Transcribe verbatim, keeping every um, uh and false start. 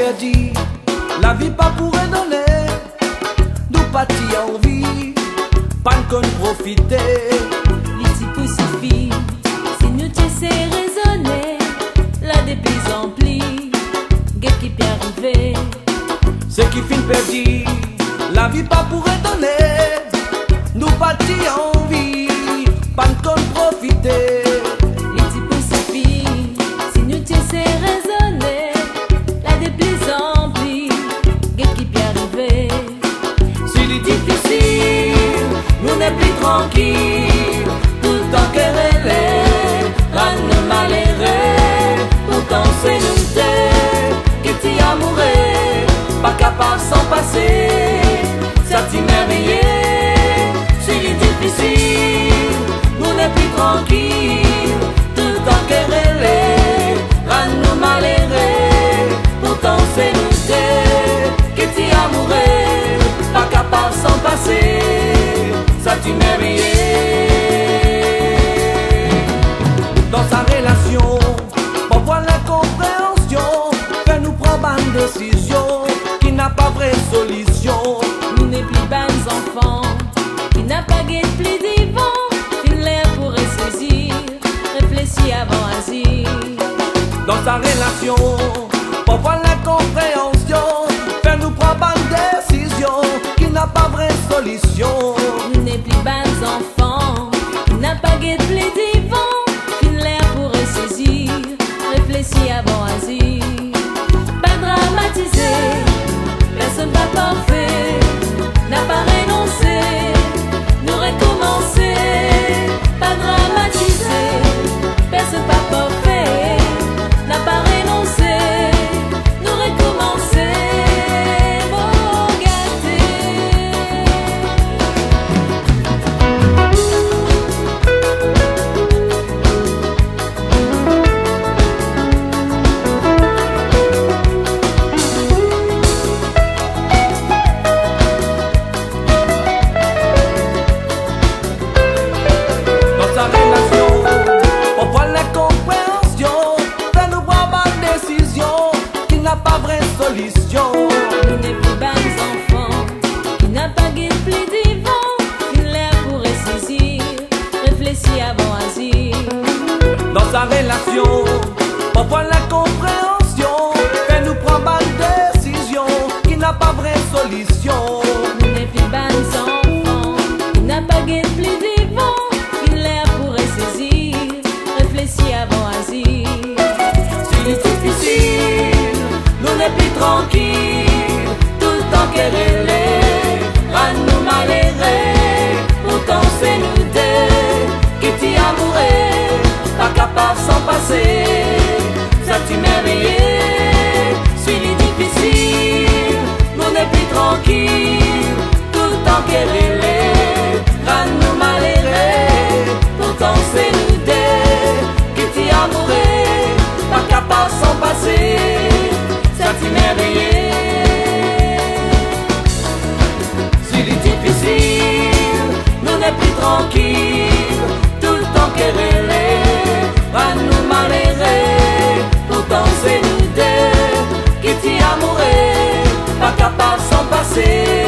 perdu, la vie pas pourrait donner, nous partis en vie, pas qu'on profiter. Les pour suffit, si nous te sais raisonner, la déplis emplie, guet qui peut arriver. C'est qui fin perdu, la vie pas pourrait donner, nous partis en vie, pas qu'on profiter. Les pour suffit, si nous te sais raisonner, la déplis emplie, guet qui peut arriver. Si les difficile, nous n'est plus tranquille, tout le temps qu'elle est, rend nous malheureux, pourtant c'est nous deux, qui t'y amoureux, pas capable sans passer, ça t'y merveillé. Si les difficile, nous n'est plus tranquille, tout le temps qu'elle est, rend nous malheureux, pourtant c'est nous deux, qui t'y amoureux, pas capable sans passer, ça t'y merveillé. Dans sa relation, pour voir l'incompréhension, fait nous prendre une décision qui n'a pas vraie solution. Nous n'est plus bonnes enfants, qui n'a pas guet plus divin, fin l'air pourrait saisir, réfléchir avant agir. Dans sa relation, pour voir l'incompréhension, fait nous prendre une décision qui n'a pas vraie solution. Nous n'est plus bonnes enfants, qui n'a pas guet plus divin, fin l'air pourrait saisir, réfléchir avant agir. Pas dramatiser, personne pas parfait, n'a pas renoncé, nous recommencer. Pas dramatiser, personne pas parfait, n'a pas renoncé, nous recommencer. Bon gâté. Dans sa relation, on voit l'incompréhension, fait nous prendre une décision qui n'a pas vraie solution. Nous n'est plus bonnes enfants, qui n'a pas guet plus divin, fin l'air pourrait saisir, réfléchir avant agir. Dans sa relation, on voit l'incompréhension, fait nous prendre une décision qui n'a pas vraie solution. Nous n'est plus bonnes enfants, qui n'a pas guet plus divin, fin l'air pourrait saisir, réfléchir avant agir. Si c'est difficile, nous n'est plus tranquille, tout le temps qu'elle est, rend nous malheureux, pourtant c'est nous deux, qui t'y amoureux, pas capable sans passer, ça t'y merveillé. Si c'est difficile, nous n'est plus tranquille, tout le temps qu'elle est, rend nous malheureux, pourtant c'est nous deux, qui t'y amoureux, pas capable sans passer, ça t'y merveillé. Si c'est difficile, nous n'est plus tranquille, tout le temps qu'elle est, rend nous malheureux, pourtant c'est nous deux, qui t'y amoureux, pas capable sans passer.